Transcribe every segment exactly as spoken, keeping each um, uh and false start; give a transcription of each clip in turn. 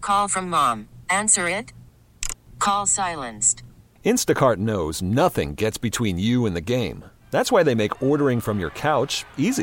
Call from mom. Answer it. Call silenced. Instacart knows nothing gets between you and the game. That's why they make ordering from your couch easy.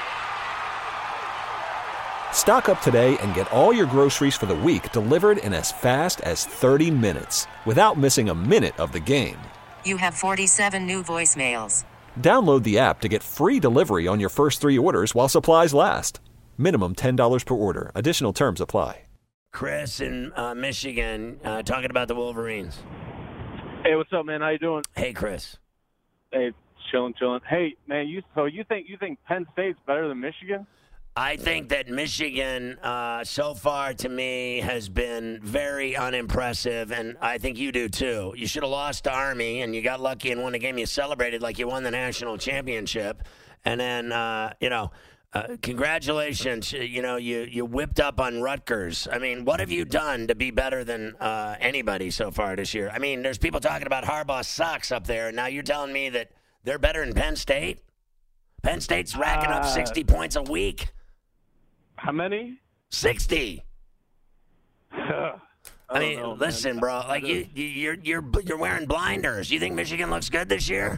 Stock up today and get all your groceries for the week delivered in as fast as thirty minutes without missing a minute of the game. You have forty-seven new voicemails. Download the app to get free delivery on your first three orders while supplies last. Minimum ten dollars per order. Additional terms apply. Chris in uh, Michigan uh, talking about the Wolverines. Hey, what's up, man? How you doing? Hey, Chris. Hey, chilling, chilling. Hey, man, you so you think you think Penn State's better than Michigan? I think that Michigan, uh, so far to me, has been very unimpressive, and I think you do too. You should have lost to Army, and you got lucky and won the game. You celebrated like you won the national championship, and then uh, you know, uh, congratulations. You know, you you whipped up on Rutgers. I mean, what have you done to be better than uh, anybody so far this year? I mean, there's people talking about Harbaugh sucks up there, and now you're telling me that they're better than Penn State? Penn State's racking up sixty uh, points a week. How many? sixty. I, I mean, know, listen, man. bro. Like you, you, you're you're you're wearing blinders. You think Michigan looks good this year?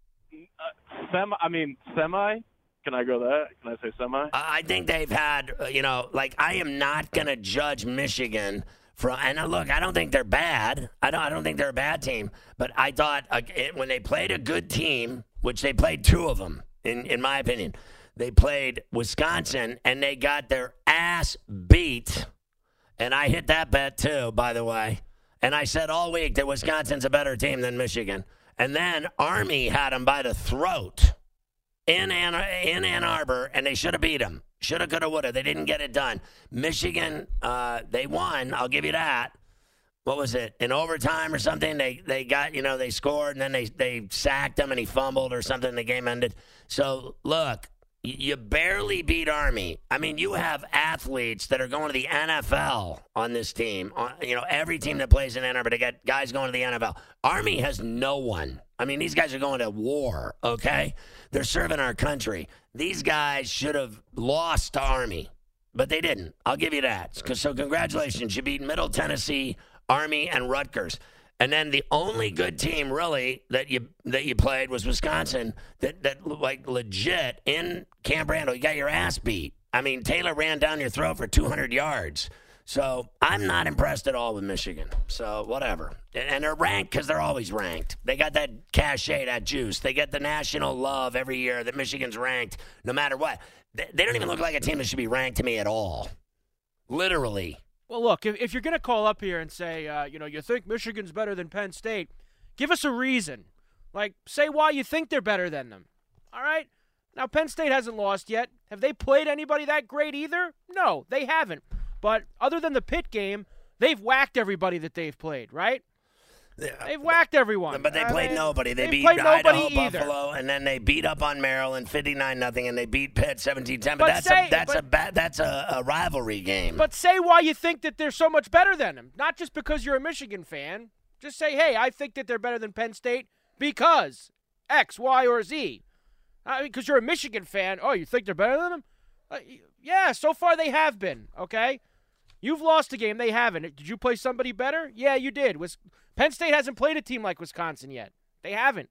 Uh, semi. I mean, semi. Can I go that? Can I say semi? I think they've had, uh, you know, like I am not gonna judge Michigan from. And uh, look, I don't think they're bad. I don't. I don't think they're a bad team. But I thought uh, it, when they played a good team, which they played two of them, in in my opinion. They played Wisconsin, and they got their ass beat. And I hit that bet, too, by the way. And I said all week that Wisconsin's a better team than Michigan. And then Army had them by the throat in Ann, in Ann Arbor, and they should have beat them. Shoulda, coulda, woulda. They didn't get it done. Michigan, uh, they won. I'll give you that. What was it? In overtime or something, they they got, you know, they scored, and then they, they sacked him, and he fumbled or something. The game ended. So, look. You barely beat Army. I mean, you have athletes that are going to the N F L on this team. You know, every team that plays in Ann Arbor, they got guys going to the N F L. Army has no one. I mean, these guys are going to war, okay? They're serving our country. These guys should have lost to Army, but they didn't. I'll give you that. So congratulations. You beat Middle Tennessee, Army, and Rutgers. And then the only good team, really, that you that you played was Wisconsin. That that like legit in Camp Randall, you got your ass beat. I mean, Taylor ran down your throat for two hundred yards. So I'm not impressed at all with Michigan. So whatever. And they're ranked because they're always ranked. They got that cachet, that juice. They get the national love every year that Michigan's ranked, no matter what. They, they don't even look like a team that should be ranked to me at all. Literally. Well, look, if, if you're going to call up here and say, uh, you know, you think Michigan's better than Penn State, give us a reason. Like, say why you think they're better than them. All right? Now, Penn State hasn't lost yet. Have they played anybody that great either? No, they haven't. But other than the Pitt game, they've whacked everybody that they've played, right? Yeah. They've whacked everyone. But they played I mean, nobody. They beat Idaho, Buffalo, and then they beat up on Maryland fifty-nine nothing, and they beat Pitt seventeen ten. But, but that's say, a that's but, a ba- that's a, a rivalry game. But say why you think that they're so much better than them. Not just because you're a Michigan fan. Just say, hey, I think that they're better than Penn State because X, Y, or Z. I mean, because you're a Michigan fan. Oh, you think they're better than them? Uh, yeah, so far they have been, okay? You've lost a game. They haven't. Did you play somebody better? Yeah, you did. Was Penn State hasn't played a team like Wisconsin yet. They haven't.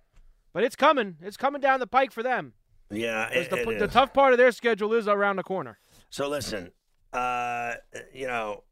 But it's coming. It's coming down the pike for them. Yeah, it, the, it the is. tough part of their schedule is around the corner. So listen, uh, you know.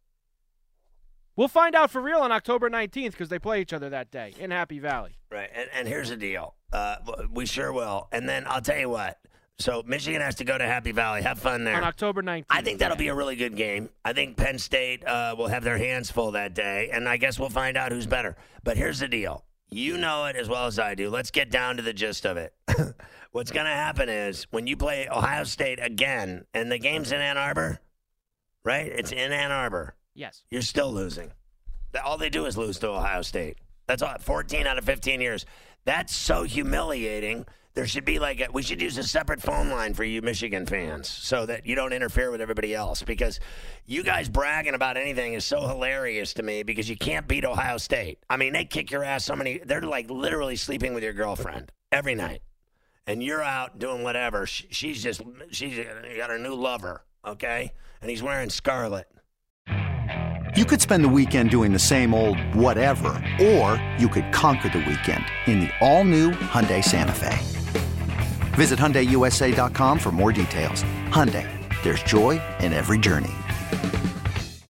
We'll find out for real on October nineteenth because they play each other that day in Happy Valley. Right, and, and here's the deal. Uh, we sure will. And then I'll tell you what. So Michigan has to go to Happy Valley. Have fun there. On October nineteenth. I think that'll be a really good game. I think Penn State uh, will have their hands full that day, and I guess we'll find out who's better. But here's the deal. You know it as well as I do. Let's get down to the gist of it. What's going to happen is when you play Ohio State again, and the game's in Ann Arbor, right? It's in Ann Arbor. Yes. You're still losing. All they do is lose to Ohio State. That's all. fourteen out of fifteen years. That's so humiliating. There should be like a, we should use a separate phone line for you Michigan fans so that you don't interfere with everybody else, because you guys bragging about anything is so hilarious to me because you can't beat Ohio State. I mean, they kick your ass so many. They're like literally sleeping with your girlfriend every night, and you're out doing whatever. She, she's just she's got her new lover, okay, and he's wearing scarlet. You could spend the weekend doing the same old whatever, or you could conquer the weekend in the all-new Hyundai Santa Fe. Visit Hyundai U S A dot com for more details. Hyundai, there's joy in every journey.